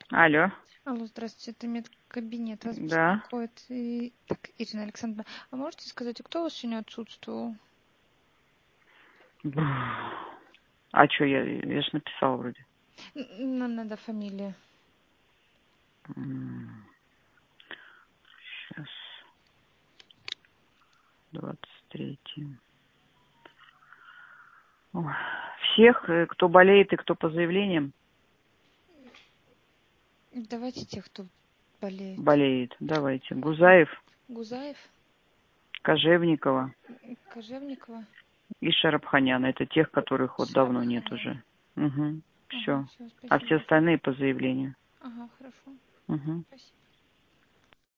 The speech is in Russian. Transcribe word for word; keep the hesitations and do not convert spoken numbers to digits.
Алло. Алло, здравствуйте, это медкабинет. Вас Да. беспокоит. И... Так, Ирина Александровна, а можете сказать, кто у вас сегодня отсутствовал? А что, я, я ж написала вроде. Н- Нам надо фамилия. Сейчас. двадцать третий. Ой. Всех, э, кто болеет и кто по заявлениям, Давайте тех, кто болеет. болеет. Давайте. Гузаев, Гузаев, Кожевникова Кожевникова. и Шарабханян. Это тех, которых вот давно нет Шарабханян. уже. Угу. Ага, Все. все, А все спасибо. остальные по заявлению. Ага, хорошо. Угу. Спасибо.